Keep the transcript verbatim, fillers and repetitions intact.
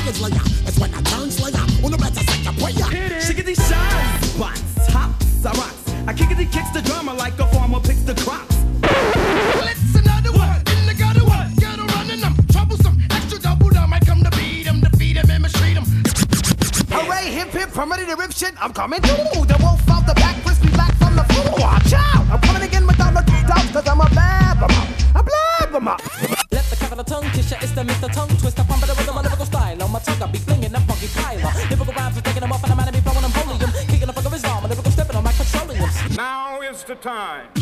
a slayer. It's when I turn slayer. On the better set your prayer. She get these shine spots, hops, I rocks. I kick it, he kicks the drummer like a farmer picks the crops. Let's another one, in the gutter one. Get a running them, troublesome, extra double down. I come to beat him, defeat him, and mistreat him. Hooray, hip hip, I'm ready to rip shit. I'm coming through. The wolf out the back, crispy black from the floor. Watch out! I'm coming again without no doubts, cause I'm a blabbermouth. A blabbermouth. Let the capital tongue kiss ya, it's the Mister Tongue Twister. Pump it with my lyrical style. On my tongue, I be flinging that funky piler. Lyrical rhymes are taking them up, and I'm out of me throwing them holium. Kicking the fuck of his arm, a lyrical stepping on my petroleum. Now is the time.